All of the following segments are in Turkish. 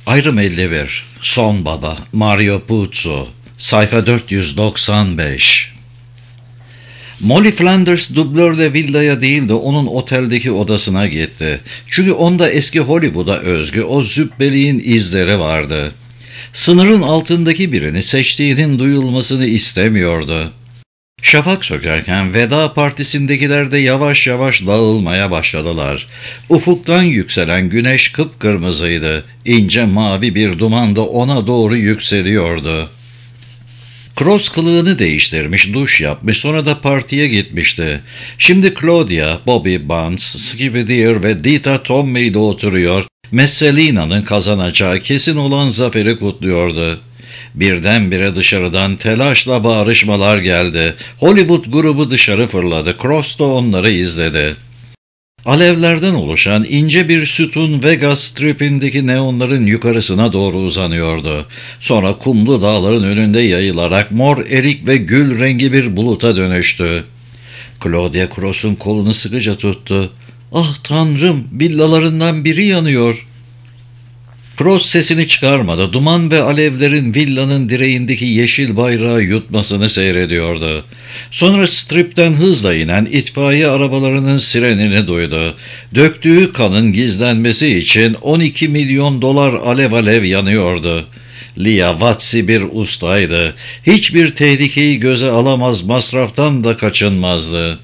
Ayrım 51. Son Baba, Mario Puzo, sayfa 495. Molly Flanders dublörle villaya değil de onun oteldeki odasına gitti. Çünkü onda eski Hollywood'a özgü o züppeliğin izleri vardı. Sınırın altındaki birini seçtiğinin duyulmasını istemiyordu. Şafak sökerken veda partisindekiler de yavaş yavaş dağılmaya başladılar. Ufuktan yükselen güneş kıpkırmızıydı. İnce mavi bir duman da ona doğru yükseliyordu. Cross kılığını değiştirmiş, duş yapmış, sonra da partiye gitmişti. Şimdi Claudia, Bobby Bunce, Skibidi ve Dita Tommy'de oturuyor, Messalina'nın kazanacağı kesin olan zaferi kutluyordu. Birdenbire dışarıdan telaşla bağırışmalar geldi. Hollywood grubu dışarı fırladı. Cross da onları izledi. Alevlerden oluşan ince bir sütun Vegas Strip'indeki neonların yukarısına doğru uzanıyordu. Sonra kumlu dağların önünde yayılarak mor erik ve gül rengi bir buluta dönüştü. Claudia Cross'un kolunu sıkıca tuttu. "Ah tanrım, villalarından biri yanıyor." Cross sesini çıkarmadı. Duman ve alevlerin villanın direğindeki yeşil bayrağı yutmasını seyrediyordu. Sonra stripten hızla inen itfaiye arabalarının sirenini duydu. Döktüğü kanın gizlenmesi için 12 milyon dolar alev alev yanıyordu. Lia Watsi bir ustaydı. Hiçbir tehlikeyi göze alamaz, masraftan da kaçınmazdı.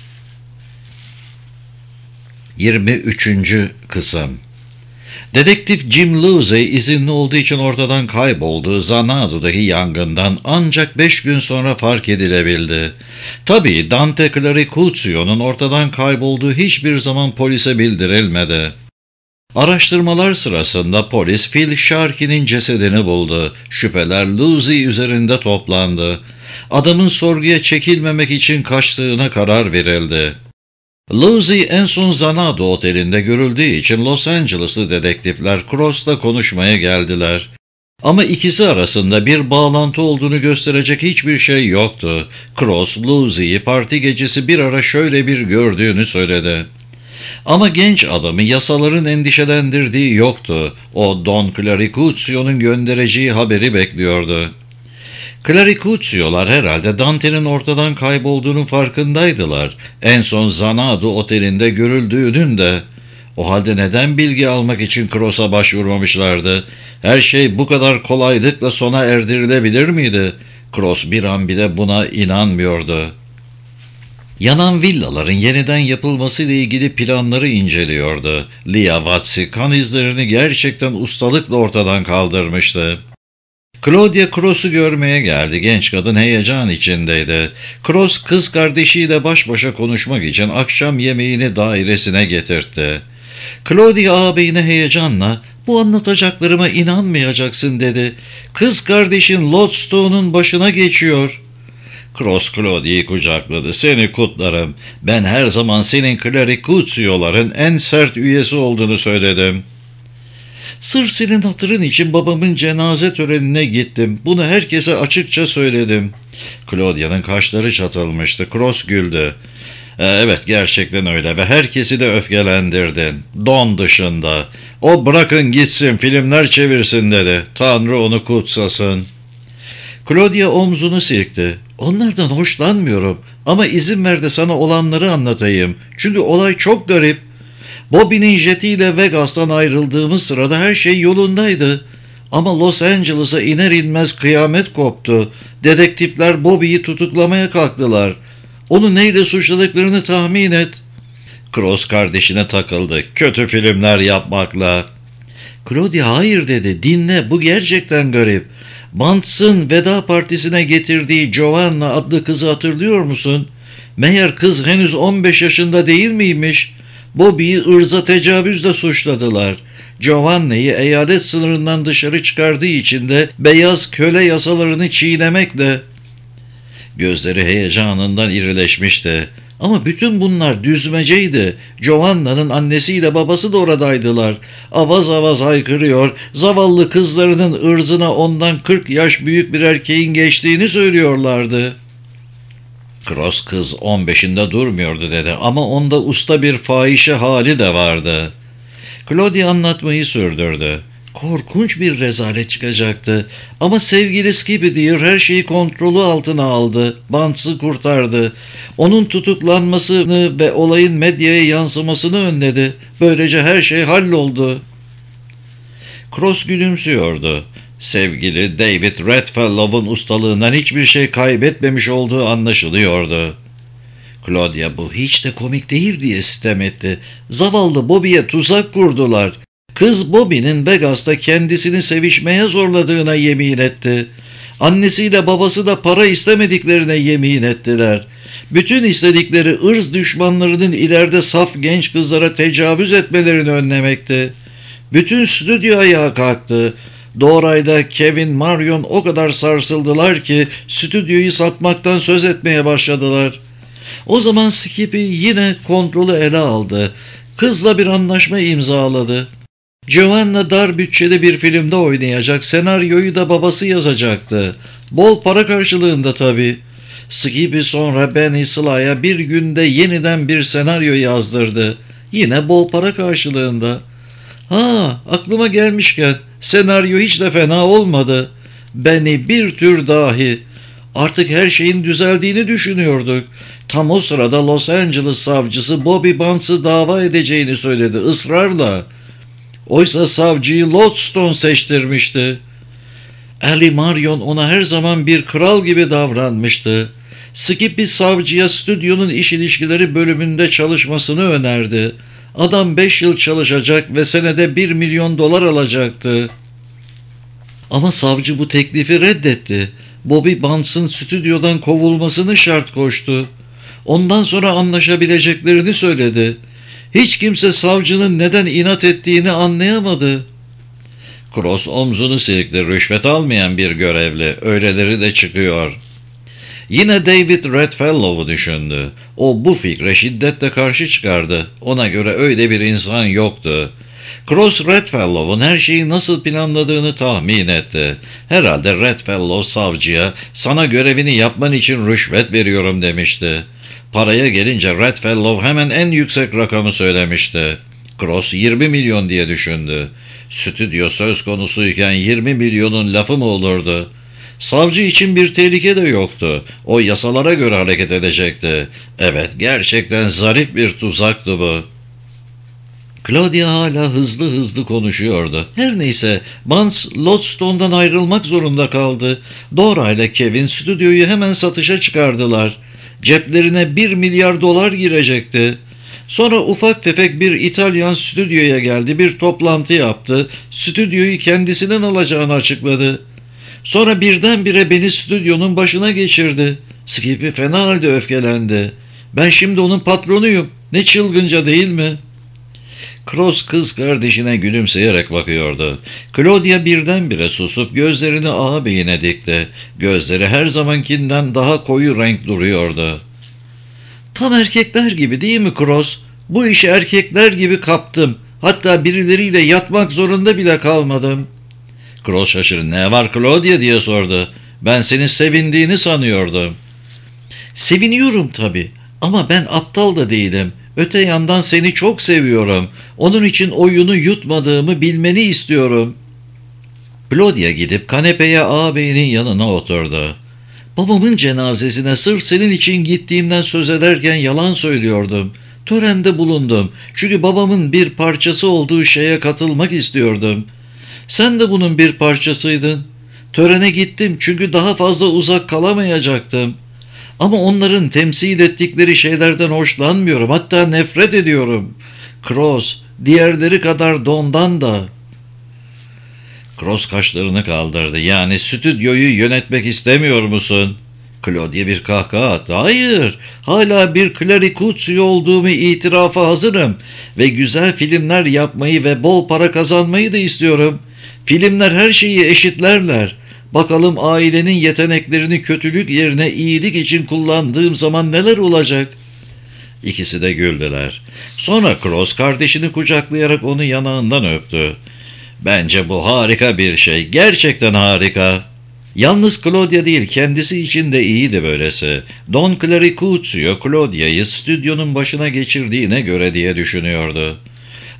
23. Kısım. Dedektif Jim Loosey izinli olduğu için ortadan kaybolduğu Zanadu'daki yangından ancak 5 gün sonra fark edilebildi. Tabii Dante Claricuzio'nun ortadan kaybolduğu hiçbir zaman polise bildirilmedi. Araştırmalar sırasında polis Phil Sharkey'nin cesedini buldu. Şüpheler Loosey üzerinde toplandı. Adamın sorguya çekilmemek için kaçtığına karar verildi. Loosey en son Zanado Oteli'nde görüldüğü için Los Angeles'lı dedektifler Cross'la konuşmaya geldiler. Ama ikisi arasında bir bağlantı olduğunu gösterecek hiçbir şey yoktu. Cross, Loosey'i parti gecesi bir ara şöyle bir gördüğünü söyledi. Ama genç adamı yasaların endişelendirdiği yoktu. O Don Claricuzio'nun göndereceği haberi bekliyordu. Claricuzio'lar herhalde Dante'nin ortadan kaybolduğunun farkındaydılar. En son Zanado Oteli'nde görüldüğünün de. O halde neden bilgi almak için Cross'a başvurmamışlardı? Her şey bu kadar kolaylıkla sona erdirilebilir miydi? Cross bir an bile buna inanmıyordu. Yanan villaların yeniden yapılması ile ilgili planları inceliyordu. Lia Watsi kan izlerini gerçekten ustalıkla ortadan kaldırmıştı. Claudia Cross'u görmeye geldi. Genç kadın heyecan içindeydi. Cross kız kardeşiyle baş başa konuşmak için akşam yemeğini dairesine getirtti. Claudia ağabeyine heyecanla "Bu anlatacaklarıma inanmayacaksın" dedi. "Kız kardeşin Lodstone'un başına geçiyor." Cross Claudia'yı kucakladı. "Seni kutlarım. Ben her zaman senin Claricuzio'ların en sert üyesi olduğunu söyledim." "Sırf senin hatırın için babamın cenaze törenine gittim. Bunu herkese açıkça söyledim." Claudia'nın kaşları çatılmıştı. Cross güldü. Evet, gerçekten öyle ve herkesi de öfkelendirdin. Don dışında. O bırakın gitsin, filmler çevirsin" dedi. "Tanrı onu kutsasın." Claudia omzunu silkti. "Onlardan hoşlanmıyorum ama izin ver de sana olanları anlatayım. Çünkü olay çok garip. Bobby'nin jetiyle Vegas'tan ayrıldığımız sırada her şey yolundaydı. Ama Los Angeles'a iner inmez kıyamet koptu. Dedektifler Bobby'yi tutuklamaya kalktılar. Onu neyle suçladıklarını tahmin et." Cross kardeşine takıldı. "Kötü filmler yapmakla." Claudia "Hayır" dedi. "Dinle, bu gerçekten garip. Bunce'ın veda partisine getirdiği Giovanna adlı kızı hatırlıyor musun? Meğer kız henüz 15 yaşında değil miymiş? Bobby'yi ırza tecavüzle suçladılar. Giovanna'yı eyalet sınırından dışarı çıkardığı için de beyaz köle yasalarını çiğnemekle." Gözleri heyecanından irileşmişti. "Ama bütün bunlar düzmeceydi. Giovanna'nın annesiyle babası da oradaydılar. Avaz avaz haykırıyor, zavallı kızlarının ırzına ondan 40 yaş büyük bir erkeğin geçtiğini söylüyorlardı." Cross kız 15'inde durmuyordu dedi ama onda usta bir fahişe hali de vardı. Claudia anlatmayı sürdürdü. Korkunç bir rezalet çıkacaktı. Ama sevgili Skibidi her şeyi kontrolü altına aldı. Banks'ı kurtardı. Onun tutuklanmasını ve olayın medyaya yansımasını önledi. Böylece her şey halloldu. Cross gülümsüyordu. Sevgili David Redfellow'un ustalığından hiçbir şey kaybetmemiş olduğu anlaşılıyordu. Claudia bu hiç de komik değil diye sitem etti. Zavallı Bobby'ye tuzak kurdular. Kız Bobby'nin Vegas'ta kendisini sevişmeye zorladığına yemin etti. Annesiyle babası da para istemediklerine yemin ettiler. Bütün istedikleri ırz düşmanlarının ileride saf genç kızlara tecavüz etmelerini önlemekti. Bütün stüdyo ayağa kalktı. Doğray'da Kevin, Marion o kadar sarsıldılar ki stüdyoyu satmaktan söz etmeye başladılar. O zaman Skippy yine kontrolü ele aldı. Kızla bir anlaşma imzaladı. Giovanna dar bütçeli bir filmde oynayacak, senaryoyu da babası yazacaktı. Bol para karşılığında tabii. Skippy sonra Benny Sly'a bir günde yeniden bir senaryo yazdırdı. Yine bol para karşılığında. Ha, aklıma gelmişken senaryo hiç de fena olmadı. Benny bir tür dahi. Artık her şeyin düzeldiğini düşünüyorduk. Tam o sırada Los Angeles savcısı Bobby Banks'ı dava edeceğini söyledi ısrarla. Oysa savcıyı Lodestone seçtirmişti. Ali Marion ona her zaman bir kral gibi davranmıştı. Skippy savcıya stüdyonun iş ilişkileri bölümünde çalışmasını önerdi. Adam 5 yıl çalışacak ve senede 1 milyon dolar alacaktı. Ama savcı bu teklifi reddetti. Bobby Banks'ın stüdyodan kovulmasını şart koştu. Ondan sonra anlaşabileceklerini söyledi. Hiç kimse savcının neden inat ettiğini anlayamadı. Cross omzunu silkti. Rüşvet almayan bir görevli. Öyleleri de çıkıyor. Yine David Redfellow'u düşündü. O bu fikre şiddetle karşı çıkardı. Ona göre öyle bir insan yoktu. Cross Redfellow'un her şeyi nasıl planladığını tahmin etti. Herhalde Redfellow savcıya sana görevini yapman için rüşvet veriyorum demişti. Paraya gelince Redfellow hemen en yüksek rakamı söylemişti. Cross 20 milyon diye düşündü. Stüdyo söz konusuyken 20 milyonun lafı mı olurdu? Savcı için bir tehlike de yoktu. O yasalara göre hareket edecekti. Evet, gerçekten zarif bir tuzaktı bu. Claudia hala hızlı hızlı konuşuyordu. Her neyse, Banks Lodestone'dan ayrılmak zorunda kaldı. Dora ile Kevin stüdyoyu hemen satışa çıkardılar. Ceplerine 1 milyar dolar girecekti. Sonra ufak tefek bir İtalyan stüdyoya geldi, bir toplantı yaptı. Stüdyoyu kendisinden alacağını açıkladı. Sonra birdenbire beni stüdyonun başına geçirdi. Skippy fena halde öfkelendi. Ben şimdi onun patronuyum. Ne çılgınca değil mi? Cross kız kardeşine gülümseyerek bakıyordu. Claudia birdenbire susup gözlerini ağabeyine dikti. Gözleri her zamankinden daha koyu renk duruyordu. Tam erkekler gibi değil mi Cross? Bu işi erkekler gibi kaptım. Hatta birileriyle yatmak zorunda bile kalmadım. Cross şaşırdı. Ne var Claudia diye sordu. Ben senin sevindiğini sanıyordum. Seviniyorum tabii ama ben aptal da değilim. Öte yandan seni çok seviyorum. Onun için oyunu yutmadığımı bilmeni istiyorum. Claudia gidip kanepeye ağabeyinin yanına oturdu. Babamın cenazesine sırf senin için gittiğimden söz ederken yalan söylüyordum. Törende bulundum. Çünkü babamın bir parçası olduğu şeye katılmak istiyordum. Sen de bunun bir parçasıydın. Törene gittim çünkü daha fazla uzak kalamayacaktım. Ama onların temsil ettikleri şeylerden hoşlanmıyorum. Hatta nefret ediyorum. Cross, diğerleri kadar Don'dan da. Cross kaşlarını kaldırdı. Yani stüdyoyu yönetmek istemiyor musun? Claudia bir kahkaha attı. Hayır, hala bir Claricuzzi olduğumu itirafa hazırım. Ve güzel filmler yapmayı ve bol para kazanmayı da istiyorum. Filmler her şeyi eşitlerler. Bakalım ailenin yeteneklerini kötülük yerine iyilik için kullandığım zaman neler olacak? İkisi de güldüler. Sonra Cross kardeşini kucaklayarak onu yanağından öptü. Bence bu harika bir şey. Gerçekten harika. Yalnız Claudia değil, kendisi için de iyiydi böylesi. Don Claricuzio Claudia'yı stüdyonun başına geçirdiğine göre diye düşünüyordu.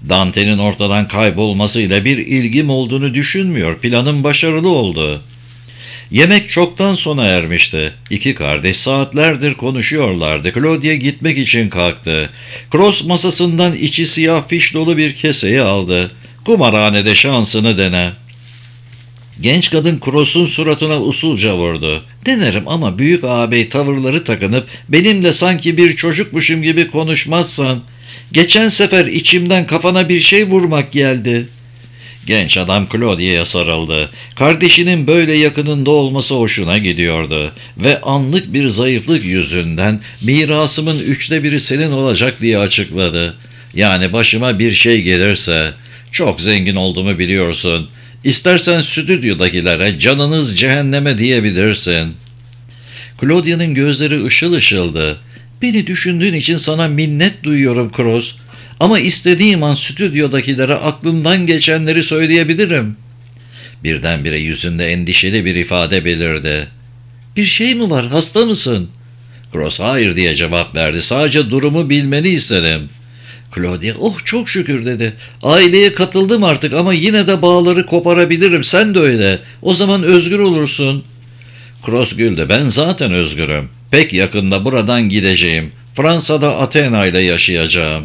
Dante'nin ortadan kaybolmasıyla bir ilgim olduğunu düşünmüyor. Planım başarılı oldu. Yemek çoktan sona ermişti. İki kardeş saatlerdir konuşuyorlardı. Claudia gitmek için kalktı. Cross masasından içi siyah fiş dolu bir keseyi aldı. Kumarhanede şansını dene. Genç kadın Cross'un suratına usulca vurdu. Denerim ama büyük ağabey tavırları takınıp benimle sanki bir çocukmuşum gibi konuşmazsan. Geçen sefer içimden kafana bir şey vurmak geldi. Genç adam Claudia'ya sarıldı. Kardeşinin böyle yakınında olması hoşuna gidiyordu. Ve anlık bir zayıflık yüzünden mirasımın 1/3 senin olacak diye açıkladı. Yani başıma bir şey gelirse, çok zengin olduğumu biliyorsun. İstersen stüdyodakilere canınız cehenneme diyebilirsin. Claudia'nın gözleri ışıl ışıldı. Beni düşündüğün için sana minnet duyuyorum Cross. Ama istediğim an stüdyodakilere aklımdan geçenleri söyleyebilirim. Birdenbire yüzünde endişeli bir ifade belirdi. Bir şey mi var, hasta mısın? Cross hayır diye cevap verdi. Sadece durumu bilmeni isterim. Claudia oh çok şükür dedi. Aileye katıldım artık ama yine de bağları koparabilirim. Sen de öyle. O zaman özgür olursun. Cross güldü. Ben zaten özgürüm. Pek yakında buradan gideceğim. Fransa'da Athena ile yaşayacağım.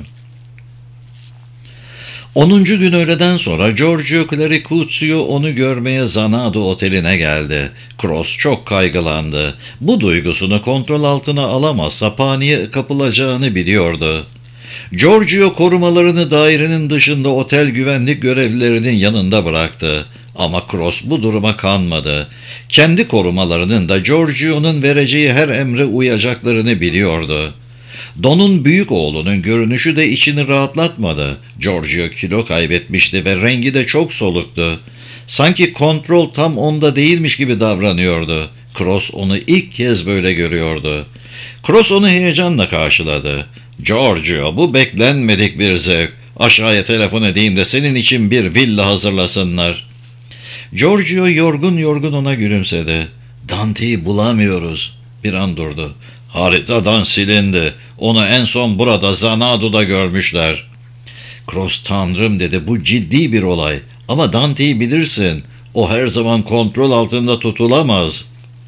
10. gün öğleden sonra Giorgio Claricuzio onu görmeye Zanado oteline geldi. Cross çok kaygılandı. Bu duygusunu kontrol altına alamazsa paniğe kapılacağını biliyordu. Giorgio korumalarını dairenin dışında otel güvenlik görevlilerinin yanında bıraktı. Ama Cross bu duruma kanmadı. Kendi korumalarının da Giorgio'nun vereceği her emre uyacaklarını biliyordu. Don'un büyük oğlunun görünüşü de içini rahatlatmadı. Giorgio kilo kaybetmişti ve rengi de çok soluktu. Sanki kontrol tam onda değilmiş gibi davranıyordu. Cross onu ilk kez böyle görüyordu. Cross onu heyecanla karşıladı. Giorgio, bu beklenmedik bir zevk. Aşağıya telefon edeyim de senin için bir villa hazırlasınlar. Giorgio yorgun yorgun ona gülümsedi. Dante'yi bulamıyoruz. Bir an durdu. Haritadan silindi. Onu en son burada Zanado'da görmüşler. Cross tanrım dedi, bu ciddi bir olay. Ama Dante'yi bilirsin. O her zaman kontrol altında tutulamaz.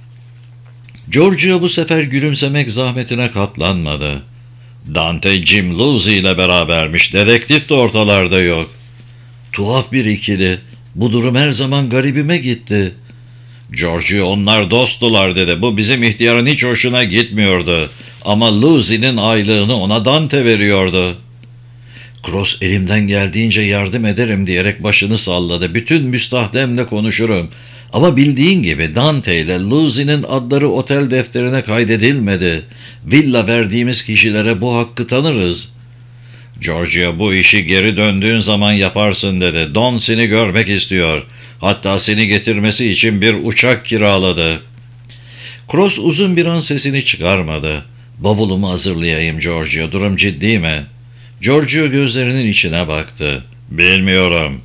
Giorgio bu sefer gülümsemek zahmetine katlanmadı. Dante Jim Lucy ile berabermiş. Dedektif de ortalarda yok. Tuhaf bir ikili. Bu durum her zaman garibime gitti. Giorgio onlar dosttular dedi. Bu bizim ihtiyarın hiç hoşuna gitmiyordu. Ama Lucy'nin aylığını ona Dante veriyordu. Cross elimden geldiğince yardım ederim diyerek başını salladı. Bütün müstahdemle konuşurum. Ama bildiğin gibi Dante ile Lucy'nin adları otel defterine kaydedilmedi. Villa verdiğimiz kişilere bu hakkı tanırız. Giorgio bu işi geri döndüğün zaman yaparsın dedi. Don seni görmek istiyor. Hatta seni getirmesi için bir uçak kiraladı. Cross uzun bir an sesini çıkarmadı. Bavulumu hazırlayayım Giorgio. Durum ciddi mi? Giorgio gözlerinin içine baktı. Bilmiyorum.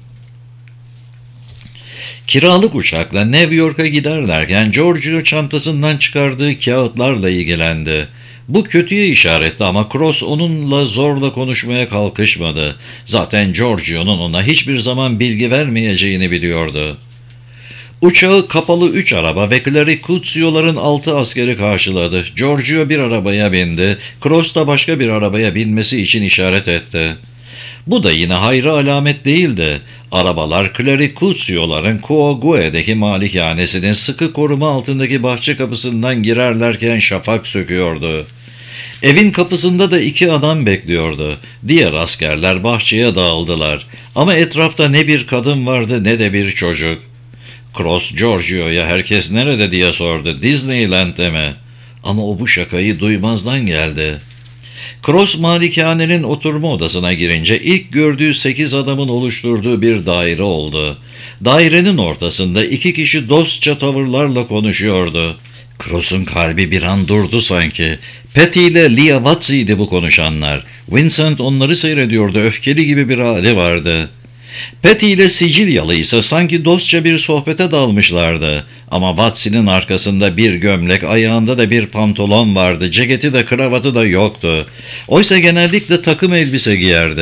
Kiralık uçakla New York'a giderlerken Giorgio çantasından çıkardığı kağıtlarla ilgilendi. Bu kötüye işaretti ama Cross onunla zorla konuşmaya kalkışmadı. Zaten Giorgio'nun ona hiçbir zaman bilgi vermeyeceğini biliyordu. Uçağı kapalı 3 araba ve Claricuzio'ların 6 askeri karşıladı. Giorgio bir arabaya bindi, Cross da başka bir arabaya binmesi için işaret etti. Bu da yine hayra alamet değildi. Arabalar Claricuzio'ların Coague'deki malikanesinin sıkı koruma altındaki bahçe kapısından girerlerken şafak söküyordu. Evin kapısında da 2 adam bekliyordu. Diğer askerler bahçeye dağıldılar. Ama etrafta ne bir kadın vardı ne de bir çocuk. Cross Giorgio'ya herkes nerede diye sordu. Disneyland'de mi? Ama o bu şakayı duymazdan geldi. Cross malikanenin oturma odasına girince ilk gördüğü 8 adamın oluşturduğu bir daire oldu. Dairenin ortasında 2 kişi dostça tavırlarla konuşuyordu. Cross'un kalbi bir an durdu sanki. Patty ile Leah Watts'ydi bu konuşanlar. Vincent onları seyrediyordu, öfkeli gibi bir hali vardı. Patty ile Sicilyalı ise sanki dostça bir sohbete dalmışlardı. Ama Watts'in arkasında bir gömlek, ayağında da bir pantolon vardı, ceketi de kravatı da yoktu. Oysa genellikle takım elbise giyerdi.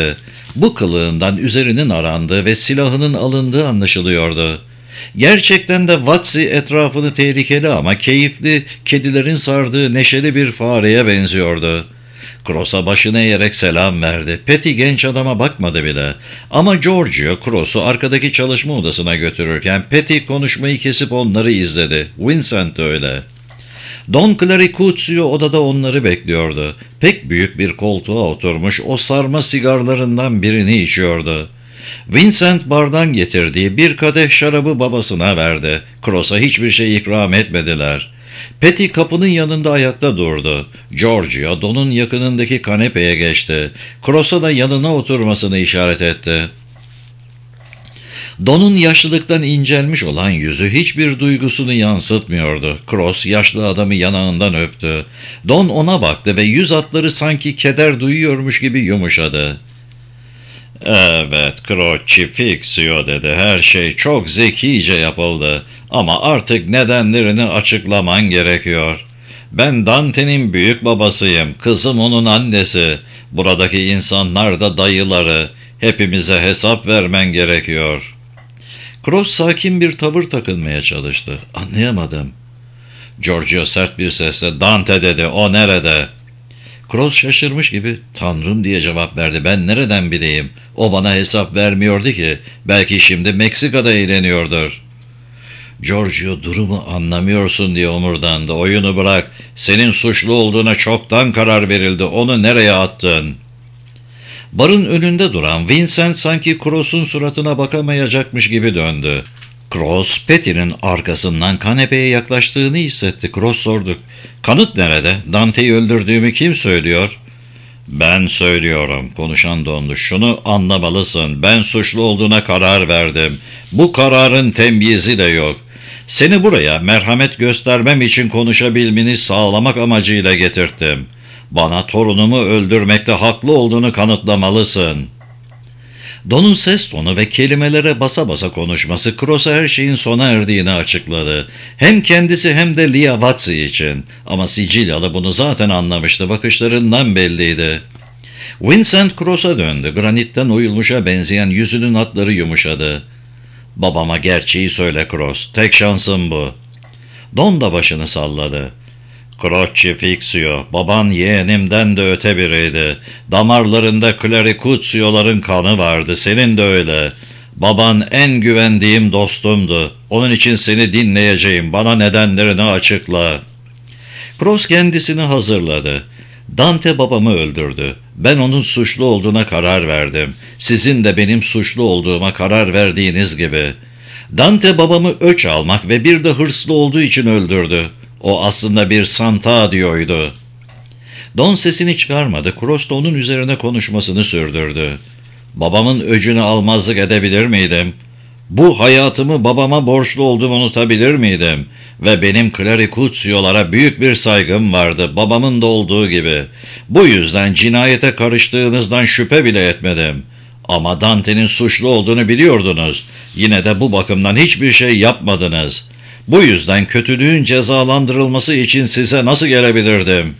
Bu kılığından üzerinin arandığı ve silahının alındığı anlaşılıyordu. Gerçekten de Watsi etrafını tehlikeli ama keyifli, kedilerin sardığı neşeli bir fareye benziyordu. Cross'a başını eğerek selam verdi. Patty genç adama bakmadı bile. Ama Giorgio Cross'u arkadaki çalışma odasına götürürken Patty konuşmayı kesip onları izledi. Vincent de öyle. Don Claricuzio odada onları bekliyordu. Pek büyük bir koltuğa oturmuş o sarma sigarlarından birini içiyordu. Vincent bardan getirdiği bir kadeh şarabı babasına verdi. Cross'a hiçbir şey ikram etmediler. Patty kapının yanında ayakta durdu. Giorgio Don'un yakınındaki kanepeye geçti. Cross'a da yanına oturmasını işaret etti. Don'un yaşlılıktan incelmiş olan yüzü hiçbir duygusunu yansıtmıyordu. Cross yaşlı adamı yanağından öptü. Don ona baktı ve yüz hatları sanki keder duyuyormuş gibi yumuşadı. "Evet, Croce Fixio," dedi. "Her şey çok zekice yapıldı. Ama artık nedenlerini açıklaman gerekiyor. Ben Dante'nin büyük babasıyım. Kızım onun annesi. Buradaki insanlar da dayıları. Hepimize hesap vermen gerekiyor." Cross sakin bir tavır takınmaya çalıştı. "Anlayamadım." Giorgio sert bir sesle "Dante," dedi. "O nerede?" Cross şaşırmış gibi "Tanrım," diye cevap verdi. "Ben nereden bileyim? O bana hesap vermiyordu ki. Belki şimdi Meksika'da eğleniyordur." Giorgio "Durumu anlamıyorsun," diye omurdandı. "Oyunu bırak. Senin suçlu olduğuna çoktan karar verildi. Onu nereye attın?" Barın önünde duran Vincent sanki Cross'un suratına bakamayacakmış gibi döndü. Cross, Patty'nin arkasından kanepeye yaklaştığını hissetti. Cross sordu. "Kanıt nerede? Dante'yi öldürdüğümü kim söylüyor?" "Ben söylüyorum," konuşan dondu. "Şunu anlamalısın. Ben suçlu olduğuna karar verdim. Bu kararın temyizi de yok. Seni buraya merhamet göstermem için konuşabilmeni sağlamak amacıyla getirttim. Bana torunumu öldürmekte haklı olduğunu kanıtlamalısın." Don'un ses tonu ve kelimelere basa basa konuşması Cross'a her şeyin sona erdiğini açıkladı. Hem kendisi hem de Lia Watsi için. Ama Sicilyalı bunu zaten anlamıştı. Bakışlarından belliydi. Vincent Cross'a döndü. Granitten oyulmuşa benzeyen yüzünün hatları yumuşadı. "Babama gerçeği söyle Cross. Tek şansım bu." Don da başını salladı. "Croce Fixio, baban yeğenimden de öte biriydi. Damarlarında Claricuzio'ların kanı vardı, senin de öyle. Baban en güvendiğim dostumdu. Onun için seni dinleyeceğim, bana nedenlerini açıkla." Cross kendisini hazırladı. "Dante babamı öldürdü. Ben onun suçlu olduğuna karar verdim. Sizin de benim suçlu olduğuma karar verdiğiniz gibi. Dante babamı öç almak ve bir de hırslı olduğu için öldürdü. O aslında bir Sant'Adio'ydu." Don sesini çıkarmadı. Cross da onun üzerine konuşmasını sürdürdü. "Babamın öcünü almazlık edebilir miydim? Bu hayatımı babama borçlu olduğumu unutabilir miydim? Ve benim Claricuzio'lara büyük bir saygım vardı, babamın da olduğu gibi. Bu yüzden cinayete karıştığınızdan şüphe bile etmedim. Ama Dante'nin suçlu olduğunu biliyordunuz. Yine de bu bakımdan hiçbir şey yapmadınız. Bu yüzden kötülüğün cezalandırılması için size nasıl gelebilirdim?"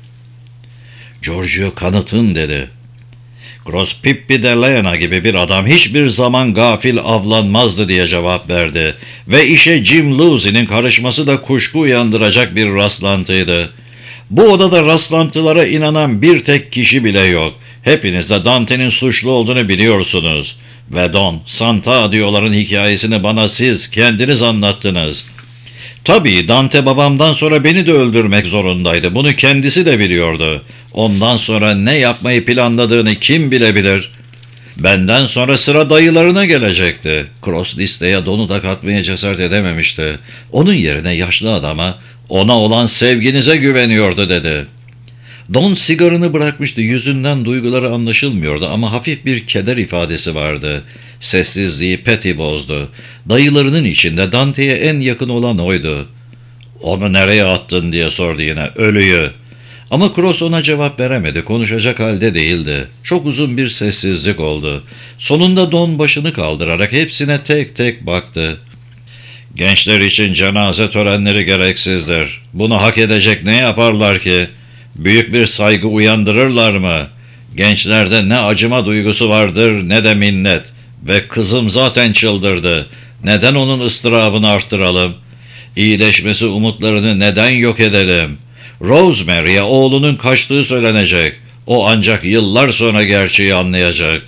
"Giorgio kanıtın," dedi. Cross, "Pippi de Lena gibi bir adam hiçbir zaman gafil avlanmazdı," diye cevap verdi. "Ve işe Jim Lucy'nin karışması da kuşku uyandıracak bir rastlantıydı. Bu odada rastlantılara inanan bir tek kişi bile yok. Hepiniz de Dante'nin suçlu olduğunu biliyorsunuz. Ve Don, Sant'Adio'ların hikayesini bana siz kendiniz anlattınız. Tabii Dante babamdan sonra beni de öldürmek zorundaydı. Bunu kendisi de biliyordu. Ondan sonra ne yapmayı planladığını kim bilebilir? Benden sonra sıra dayılarına gelecekti." Cross listeye Don'u da katmaya cesaret edememişti. Onun yerine yaşlı adama "Ona olan sevginize güveniyordu," dedi. Don sigarını bırakmıştı. Yüzünden duyguları anlaşılmıyordu ama hafif bir keder ifadesi vardı. Sessizliği Patty bozdu. Dayılarının içinde Dante'ye en yakın olan oydu. "Onu nereye attın?" diye sordu yine. "Ölüyü." Ama Cross ona cevap veremedi. Konuşacak halde değildi. Çok uzun bir sessizlik oldu. Sonunda Don başını kaldırarak hepsine tek tek baktı. "Gençler için cenaze törenleri gereksizdir. Bunu hak edecek ne yaparlar ki? Büyük bir saygı uyandırırlar mı? Gençlerde ne acıma duygusu vardır ne de minnet. Ve kızım zaten çıldırdı. Neden onun ıstırabını arttıralım? İyileşmesi umutlarını neden yok edelim? Rosemary'e oğlunun kaçtığı söylenecek. O ancak yıllar sonra gerçeği anlayacak.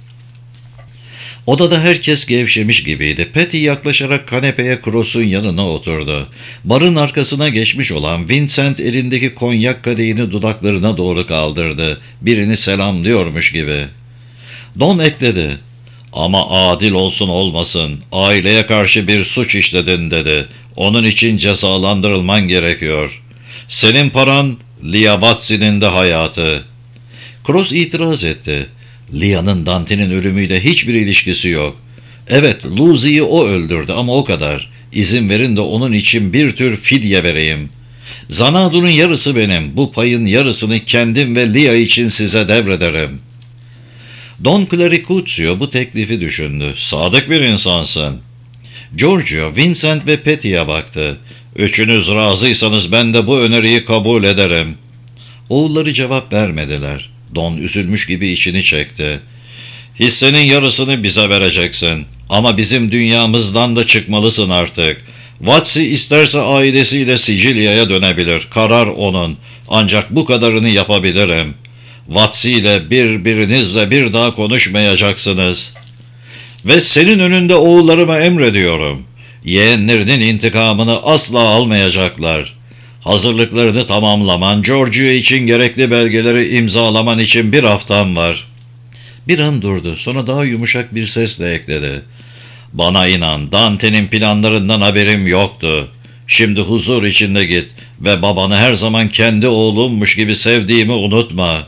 Odada herkes gevşemiş gibiydi. Patty yaklaşarak kanepeye Cross'un yanına oturdu. Barın arkasına geçmiş olan Vincent elindeki konyak kadehini dudaklarına doğru kaldırdı. Birini selamlıyormuş gibi. Don ekledi. Ama adil olsun olmasın, aileye karşı bir suç işledin dedi. Onun için cezalandırılman gerekiyor. Senin paran, Leah Watsy'nin de hayatı. Cross itiraz etti. Leah'nın Dante'nin ölümüyle hiçbir ilişkisi yok. Evet, Lucy'yi o öldürdü ama o kadar. İzin verin de onun için bir tür fidye vereyim. Zanadu'nun yarısı benim. Bu payın yarısını kendim ve Leah için size devrederim. Don Claricuzio bu teklifi düşündü. Sadık bir insansın. Giorgio, Vincent ve Patty'ye baktı. Üçünüz razıysanız ben de bu öneriyi kabul ederim. Oğulları cevap vermediler. Don üzülmüş gibi içini çekti. Hissenin yarısını bize vereceksin. Ama bizim dünyamızdan da çıkmalısın artık. Watsy isterse ailesiyle Sicilya'ya dönebilir. Karar onun. Ancak bu kadarını yapabilirim. Watsy ile birbirinizle bir daha konuşmayacaksınız. Ve senin önünde oğullarıma emrediyorum. Yeğenlerinin intikamını asla almayacaklar. Hazırlıklarını tamamlaman, Giorgio için gerekli belgeleri imzalaman için bir haftam var. Bir an durdu, sonra daha yumuşak bir sesle ekledi. Bana inan, Dante'nin planlarından haberim yoktu. Şimdi huzur içinde git ve babanı her zaman kendi oğlummuş gibi sevdiğimi unutma.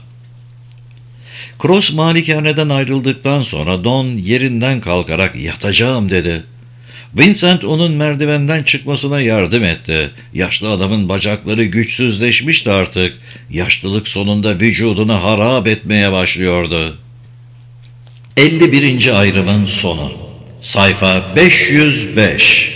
Cross malikaneden ayrıldıktan sonra Don yerinden kalkarak yatacağım dedi. Vincent onun merdivenden çıkmasına yardım etti. Yaşlı adamın bacakları güçsüzleşmişti artık. Yaşlılık sonunda vücudunu harap etmeye başlıyordu. 51. ayrımın sonu. Sayfa 505.